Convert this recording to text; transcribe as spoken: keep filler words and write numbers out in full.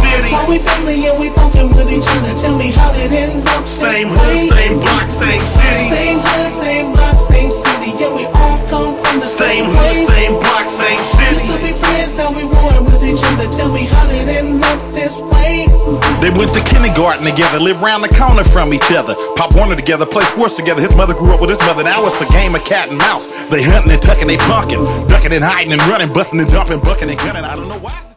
city. Why we family and we fucking with each other? Tell me how did it end up this Same way? hood, same block, same city. Same hood, same block, same city. Yeah, we all come from the Same same hood, place. same block, same city. Used to be friends, now we war with each other. Tell me how did it end up this way? They went to kindergarten together, lived round the corner from each other. Pop Warner together, play sports together. His mother grew up with his mother. Now it's a game of cat and mouse. They hunting and tucking, they bunking, ducking and hiding and running, busting and jumping, bucking and gunning. I don't know why.